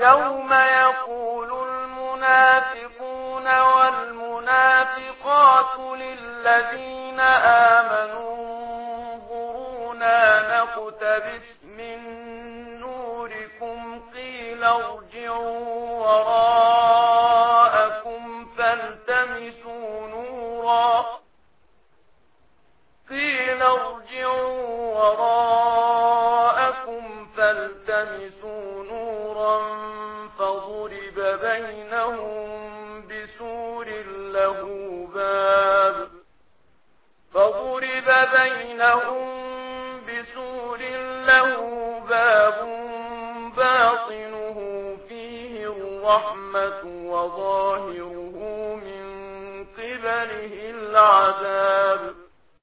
يوم يقول المنافقون والمنافقات للذين آمنوا انظرونا نقتبس من نوركم قيل ارجعوا وراءكم فالتمسوا نورا فضرب بينهم بسور له باب باطنه فيه الرحمة وظاهره من قبله العذاب